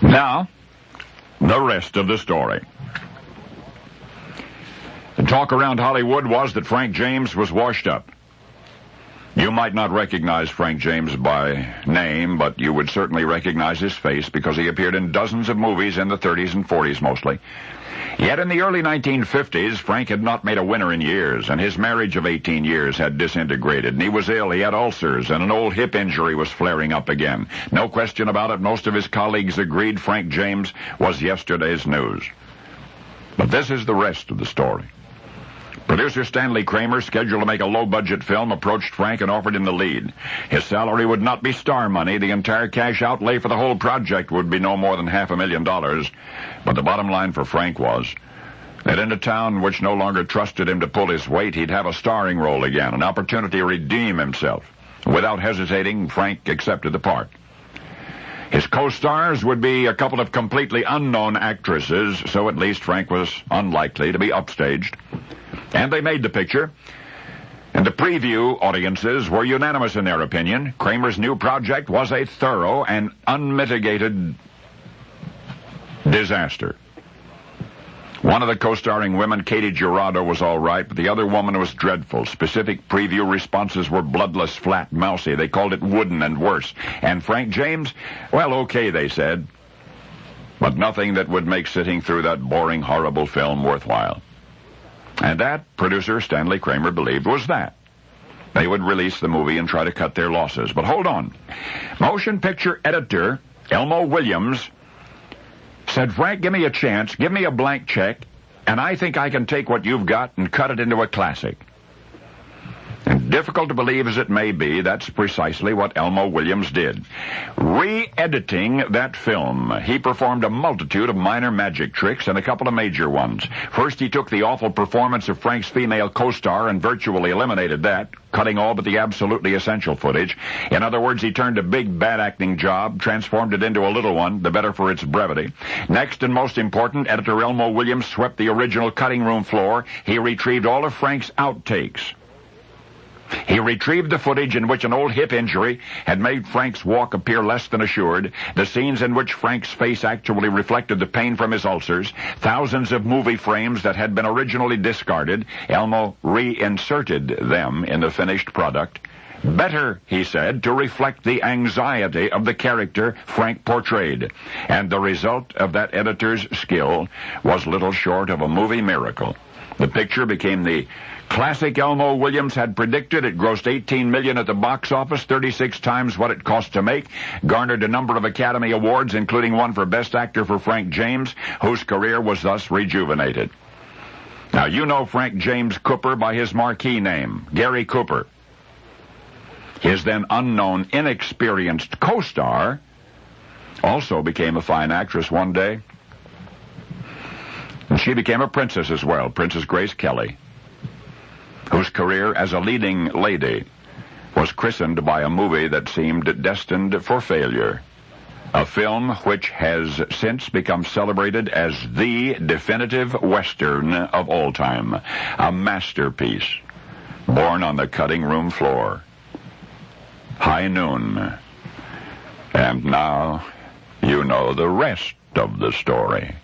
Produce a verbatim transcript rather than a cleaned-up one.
Now, the rest of the story. The talk around Hollywood was that Frank James was washed up. You might not recognize Frank James by name, but you would certainly recognize his face because he appeared in dozens of movies in the thirties and forties mostly. Yet in the early nineteen fifties, Frank had not made a winner in years, and his marriage of eighteen years had disintegrated, and he was ill, he had ulcers, and an old hip injury was flaring up again. No question about it, most of his colleagues agreed Frank James was yesterday's news. But this is the rest of the story. Producer Stanley Kramer, scheduled to make a low-budget film, approached Frank and offered him the lead. His salary would not be star money. The entire cash outlay for the whole project would be no more than half a million dollars. But the bottom line for Frank was that in a town which no longer trusted him to pull his weight, he'd have a starring role again, an opportunity to redeem himself. Without hesitating, Frank accepted the part. His co-stars would be a couple of completely unknown actresses, so at least Frank was unlikely to be upstaged. And they made the picture. And the preview audiences were unanimous in their opinion. Kramer's new project was a thorough and unmitigated disaster. One of the co-starring women, Katie Girardo, was all right, but the other woman was dreadful. Specific preview responses were bloodless, flat, mousy. They called it wooden and worse. And Frank James, well, okay, they said, but nothing that would make sitting through that boring, horrible film worthwhile. And that, producer Stanley Kramer believed, was that. They would release the movie and try to cut their losses. But hold on. Motion picture editor Elmo Williams said, Frank, give me a chance, give me a blank check, and I think I can take what you've got and cut it into a classic. And difficult to believe as it may be, that's precisely what Elmo Williams did. Re-editing that film, he performed a multitude of minor magic tricks and a couple of major ones. First, he took the awful performance of Frank's female co-star and virtually eliminated that, cutting all but the absolutely essential footage. In other words, he turned a big bad acting job, transformed it into a little one, the better for its brevity. Next, and most important, editor Elmo Williams swept the original cutting room floor. He retrieved all of Frank's outtakes. He retrieved the footage in which an old hip injury had made Frank's walk appear less than assured, the scenes in which Frank's face actually reflected the pain from his ulcers, thousands of movie frames that had been originally discarded. Elmo reinserted them in the finished product. Better, he said, to reflect the anxiety of the character Frank portrayed. And the result of that editor's skill was little short of a movie miracle. The picture became the classic Elmo Williams had predicted. It grossed eighteen million dollars at the box office, thirty-six times what it cost to make, garnered a number of Academy Awards, including one for Best Actor for Frank James, whose career was thus rejuvenated. Now, you know Frank James Cooper by his marquee name, Gary Cooper. His then unknown, inexperienced co-star also became a fine actress one day. And she became a princess as well, Princess Grace Kelly, whose career as a leading lady was christened by a movie that seemed destined for failure. A film which has since become celebrated as the definitive Western of all time. A masterpiece, born on the cutting room floor. High Noon. And now you know the rest of the story.